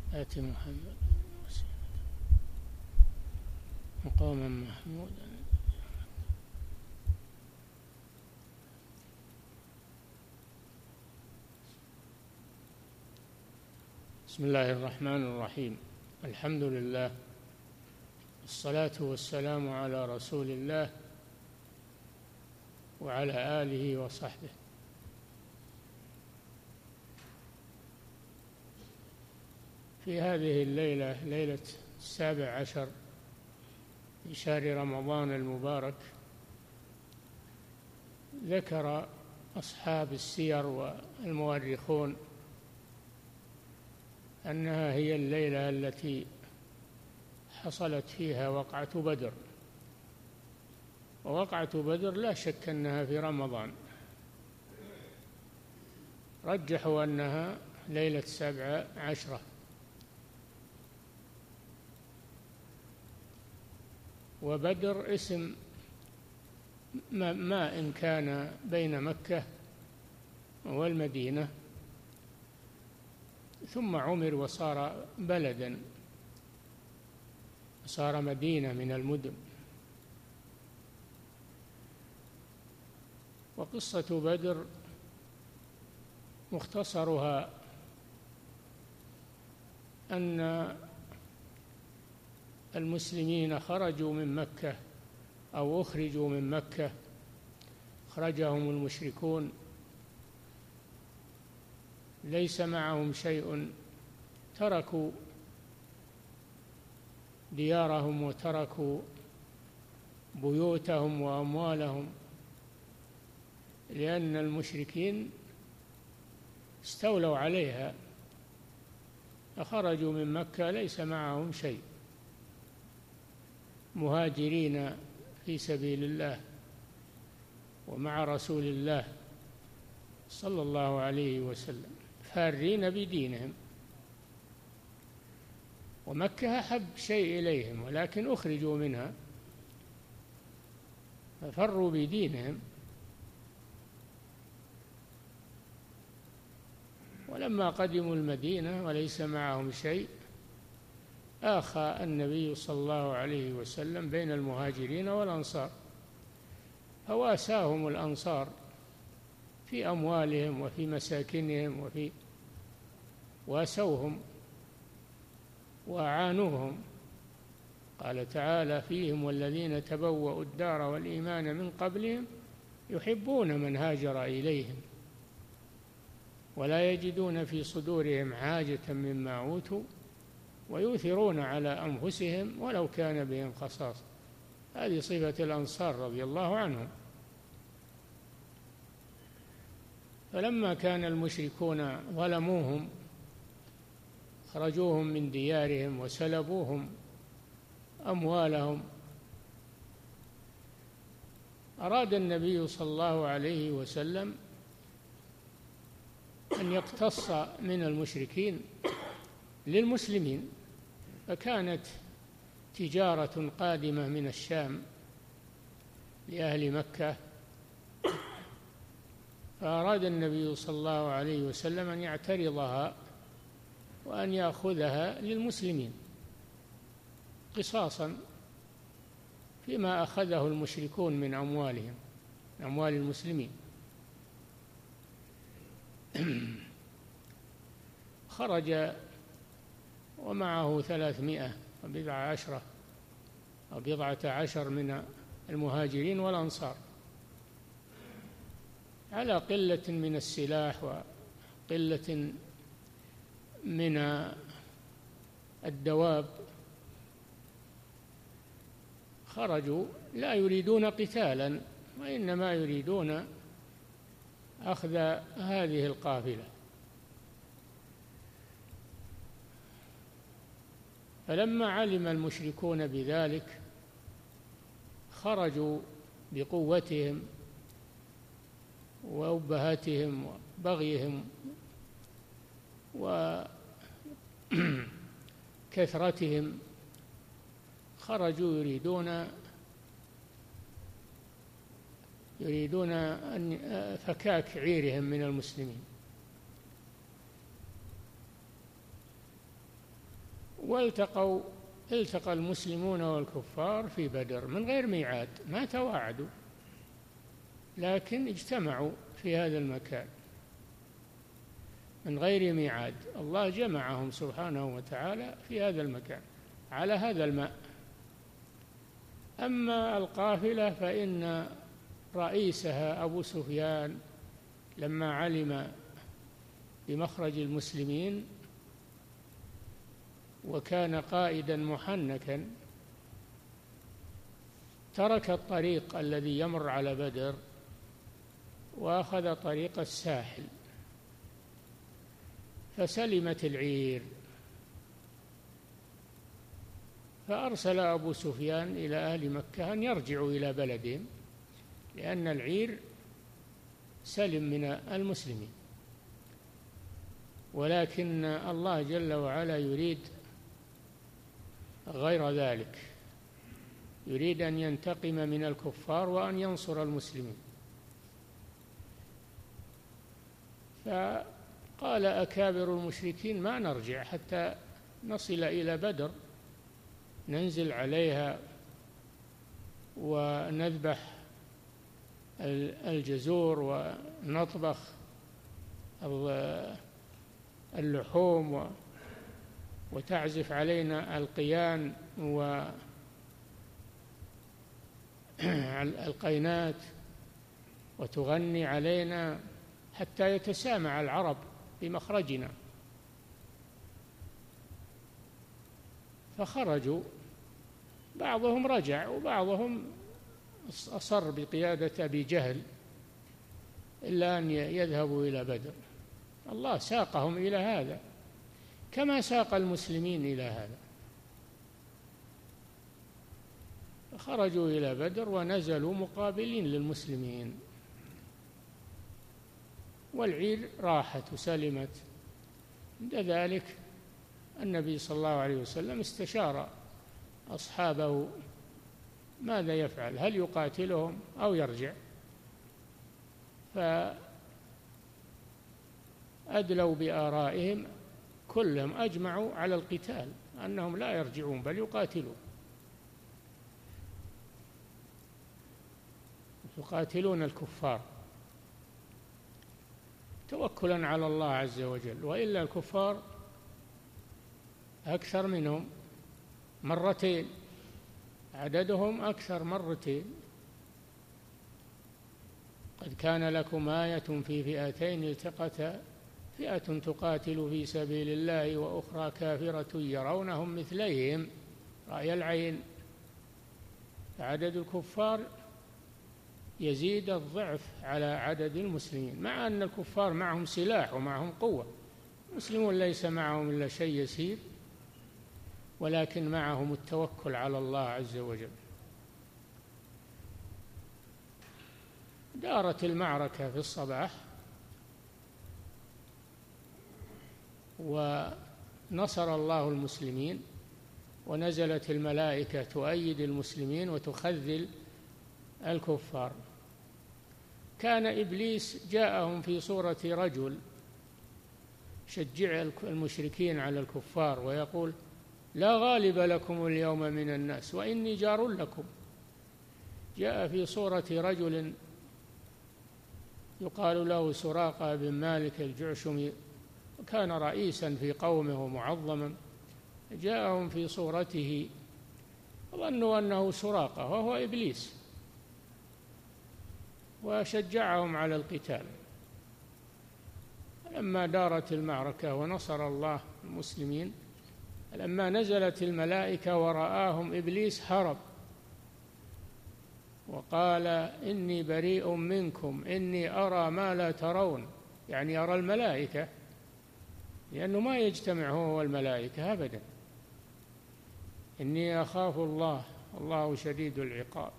آت محمد مقاما محمودا. بسم الله الرحمن الرحيم. الحمد لله، الصلاة والسلام على رسول الله وعلى آله وصحبه. في هذه الليلة، ليلة 17 في شهر رمضان المبارك، ذكر أصحاب السير والمؤرخون أنها هي الليلة التي حصلت فيها وقعة بدر. ووقعة بدر لا شك أنها في رمضان، رجحوا أنها ليلة 17. وبدر اسم ما إن كان بين مكة والمدينة، ثم عمر وصار بلدا، صار مدينة من المدن. وقصة بدر مختصرها أن المسلمين خرجوا من مكة أو أخرجوا من مكة، أخرجهم المشركون، ليس معهم شيء، تركوا ديارهم وتركوا بيوتهم وأموالهم، لأن المشركين استولوا عليها، فخرجوا من مكة ليس معهم شيء، مهاجرين في سبيل الله ومع رسول الله صلى الله عليه وسلم، فارين بدينهم. ومكة أحب شيء إليهم، ولكن أخرجوا منها ففروا بدينهم. ولما قدموا المدينة وليس معهم شيء، آخى النبي صلى الله عليه وسلم بين المهاجرين والأنصار، فواساهم الأنصار في أموالهم وفي مساكنهم، واسوهم وأعانوهم. قال تعالى فيهم والذين تبوأوا الدار والإيمان من قبلهم يحبون من هاجر إليهم ولا يجدون في صدورهم حاجة مما أوتوا ويؤثرون على أنفسهم ولو كان بهم خصاصة. هذه صفة الأنصار رضي الله عنهم. فلما كان المشركون ظلموهم، أخرجوهم من ديارهم وسلبوهم أموالهم، أراد النبي صلى الله عليه وسلم أن يقتص من المشركين للمسلمين، فكانت تجارة قادمة من الشام لأهل مكة، فأراد النبي صلى الله عليه وسلم أن يعترضها وأن يأخذها للمسلمين قصاصا فيما أخذه المشركون من أموالهم، أموال المسلمين. خرج ومعه 319 من المهاجرين والأنصار، على قلة من السلاح وقلة من الدواب. خرجوا لا يريدون قتالا، وإنما يريدون أخذ هذه القافلة. فلما علم المشركون بذلك خرجوا بقوتهم وأبهاتهم وبغيهم وكثرتهم، خرجوا يريدون أن فكاك عيرهم من المسلمين. التقى المسلمون والكفار في بدر من غير ميعاد، ما تواعدوا، لكن اجتمعوا في هذا المكان من غير ميعاد. الله جمعهم سبحانه وتعالى في هذا المكان على هذا الماء. أما القافلة فإن رئيسها أبو سفيان لما علم بمخرج المسلمين وكان قائدا محنكا ترك الطريق الذي يمر على بدر وأخذ طريق الساحل، فسلمت العير. فأرسل أبو سفيان إلى أهل مكة أن يرجعوا إلى بلدهم، لأن العير سلم من المسلمين. ولكن الله جل وعلا يريد غير ذلك، يريد أن ينتقم من الكفار وأن ينصر المسلمين. فقال أكابر المشركين: ما نرجع حتى نصل إلى بدر، ننزل عليها ونذبح الجزور ونطبخ اللحوم وتعزف علينا القيان والقينات وتغني علينا حتى يتسامع العرب بمخرجنا. فخرجوا، بعضهم رجع وبعضهم أصر بقيادة أبي جهل إلا أن يذهبوا إلى بدر. الله ساقهم إلى هذا كما ساق المسلمين إلى هذا. خرجوا إلى بدر ونزلوا مقابلين للمسلمين، والعير راحت وسلمت. عند ذلك النبي صلى الله عليه وسلم استشار أصحابه ماذا يفعل، هل يقاتلهم أو يرجع؟ فأدلوا بآرائهم، كلهم أجمعوا على القتال، أنهم لا يرجعون بل يقاتلون الكفار توكلا على الله عز وجل، وإلا الكفار أكثر منهم مرتين، عددهم أكثر مرتين. قد كان لكم آية في فئتين التقتا، فئة تقاتل في سبيل الله وأخرى كافرة يرونهم مثليهم رأي العين. عدد الكفار يزيد الضعف على عدد المسلمين، مع أن الكفار معهم سلاح ومعهم قوة. المسلمون ليس معهم إلا شيء يسير، ولكن معهم التوكل على الله عز وجل. دارت المعركة في الصباح، ونصر الله المسلمين، ونزلت الملائكة تؤيد المسلمين وتخذل الكفار. كان إبليس جاءهم في صورة رجل شجع المشركين على الكفار ويقول: لا غالب لكم اليوم من الناس وإني جار لكم. جاء في صورة رجل يقال له سراقة بن مالك الجعشمي، كان رئيسا في قومه معظما. جاءهم في صورته ظنوا أنه سراقة وهو إبليس، وشجعهم على القتال. لما دارت المعركة ونصر الله المسلمين، لما نزلت الملائكة ورآهم إبليس هرب وقال: إني بريء منكم إني أرى ما لا ترون، يعني أرى الملائكة، لأنه ما يجتمع هو والملائكة أبدا. إني أخاف الله والله شديد العقاب.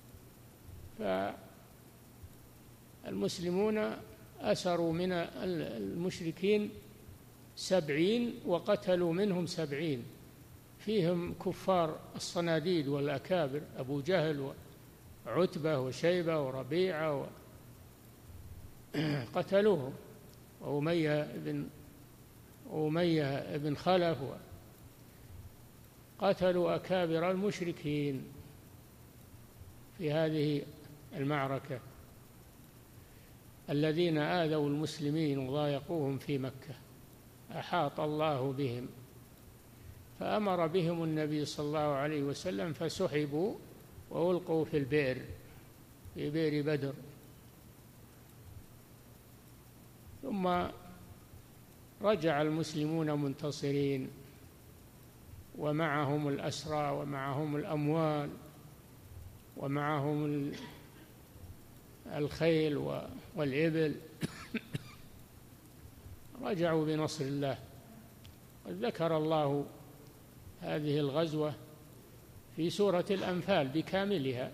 فالمسلمون أسروا من المشركين 70 وقتلوا منهم 70، فيهم كفار الصناديد والأكابر، أبو جهل وعتبة وشيبة وربيعة قتلوهم، وأمية بن خلف قتلوا أكابر المشركين في هذه المعركة الذين آذوا المسلمين وضايقوهم في مكة، أحاط الله بهم، فأمر بهم النبي صلى الله عليه وسلم فسحبوا وألقوا في البئر، في بئر بدر. ثم رجع المسلمون منتصرين، ومعهم الأسرى ومعهم الأموال ومعهم الخيل والإبل رجعوا بنصر الله. قد ذكر الله هذه الغزوة في سورة الأنفال بكاملها،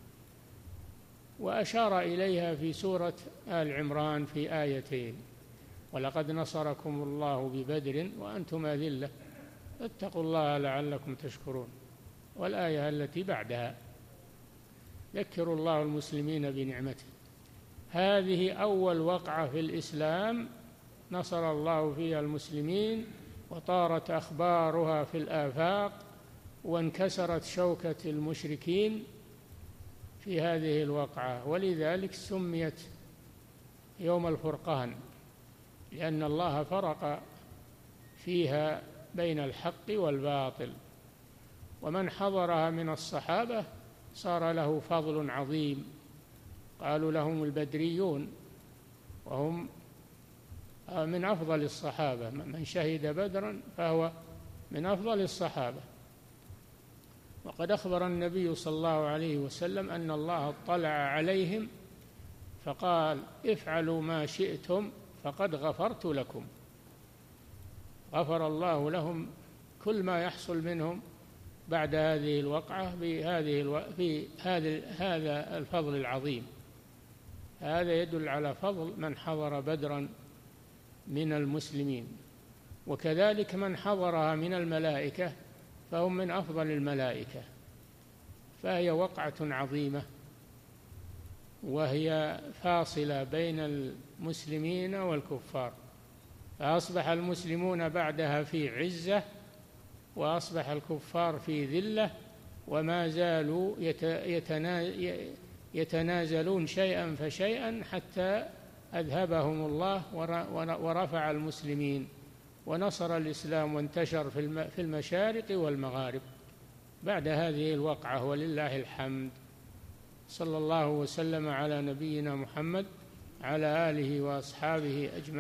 وأشار إليها في سورة آل عمران في آيتين: ولقد نصركم الله ببدر وأنتم أذلة فاتقوا الله لعلكم تشكرون. والآية التي بعدها: يذكر الله المسلمين بنعمته. هذه أول وقعة في الإسلام نصر الله فيها المسلمين، وطارت أخبارها في الآفاق، وانكسرت شوكة المشركين في هذه الوقعة، ولذلك سميت يوم الفرقان، لأن الله فرق فيها بين الحق والباطل. ومن حضرها من الصحابة صار له فضل عظيم، قالوا لهم البدريون، وهم من أفضل الصحابة، من شهد بدرا فهو من أفضل الصحابة. وقد أخبر النبي صلى الله عليه وسلم أن الله اطلع عليهم فقال: افعلوا ما شئتم فقد غفرت لكم. غفر الله لهم كل ما يحصل منهم بعد هذه الوقعة في هذا الفضل العظيم. هذا يدل على فضل من حضر بدرا من المسلمين. وكذلك من حضرها من الملائكة فهم من أفضل الملائكة، فهي وقعة عظيمة، وهي فاصلة بين المسلمين والكفار، فأصبح المسلمون بعدها في عزة، وأصبح الكفار في ذلة، وما زالوا يتنازلون شيئا فشيئا حتى أذهبهم الله ورفع المسلمين ونصر الإسلام وانتشر في المشارق والمغارب بعد هذه الوقعة، ولله الحمد. صلى الله وسلم على نبينا محمد على آله وأصحابه أجمعين.